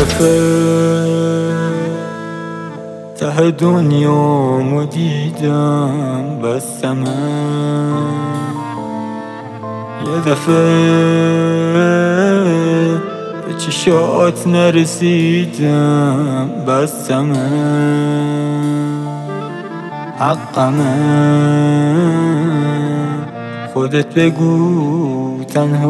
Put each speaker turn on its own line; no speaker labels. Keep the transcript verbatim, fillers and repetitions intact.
دفعه ته دنیامو دیدم بستمه، یه دفعه به چشات نرسیدم بستمه، حقمه خودت بگو تنها